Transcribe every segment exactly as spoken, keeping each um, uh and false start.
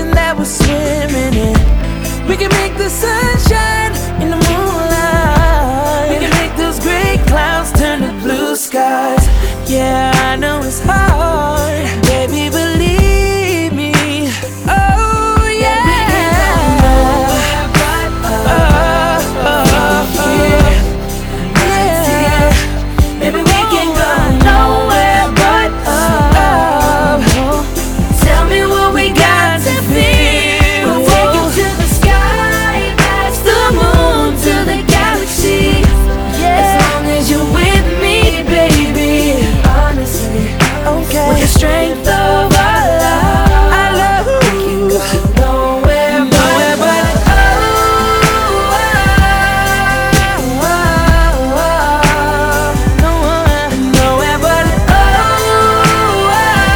ocean that we're swimming in. We can make the sunshine in the moonlight. We can make those gray clouds turn to blue skies. Yeah, I know it's hard, baby, believe me. Oh yeah, we can go nowhere but up. Oh, oh, oh. Yeah, baby, we can go nowhere but up. Tell me what we got to feel. We'll take you to the sky, past the moon, to the galaxy. Yeah, as long as you're with me, baby. Honestly, okay. With the strength of our love, I love you. We can go nowhere, nowhere but up. Oh, oh, oh, oh. Nowhere, nowhere but up. Oh,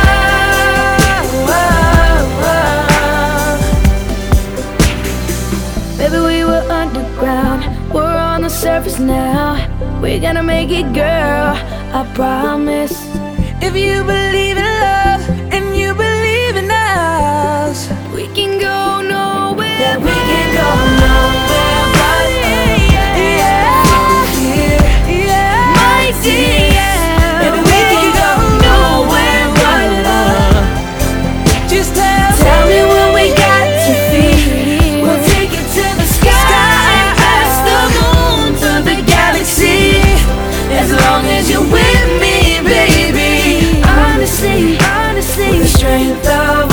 oh, oh, oh. Baby, we were underground, we're on the surface now. We're gonna make it, girl, I promise. If you believe in love and you believe in us, we can go nowhere. Yeah, we can go nowhere but up. Yeah, yeah, my dear. Baby, we can go nowhere but up. Just tell, tell me what we got to feel. We'll take it to the sky, past the moon, to the galaxy. As long as you're with me, baby. Honestly, honestly, with the strength of